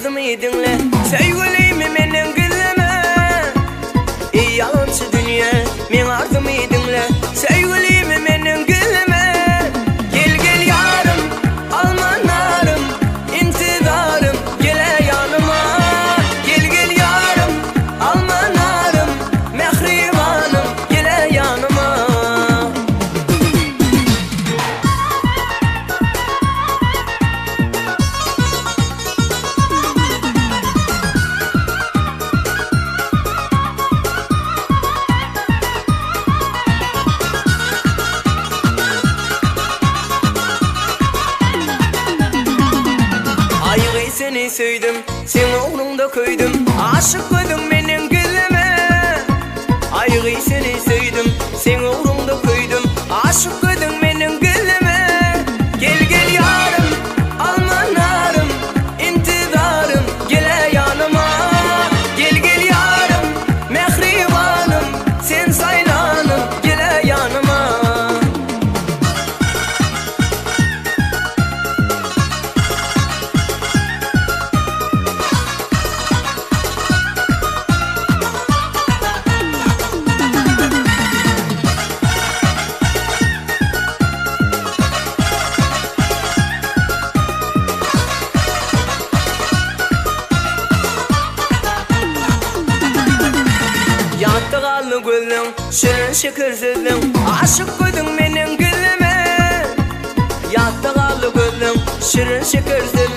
mıydınla sevgilimi menen gilleme yalancı dünya men ardı mıydınla sevgilimi menen gilleme gel gel yarım almanarım intidarım gele yanıma gel gel yarım almanarım mehribanım gele yanıma Seni söyledim, sen uğrunda köydüm. Aşık oldum menen gilleme. Ayrı seni söyledim, sen uğrunda köydüm. Aşık oldum menen gilleme. Gel gel yarım, almanarım, intidarım gele yanıma. Gel gel yarım, mehribanım, sen saylanım gele yanıma. Yattı kallı gülüm, şirin şeker sözlüm. Aşık koydun menen gilleme. Yattı kallı gülüm, şirin şeker sözlüm.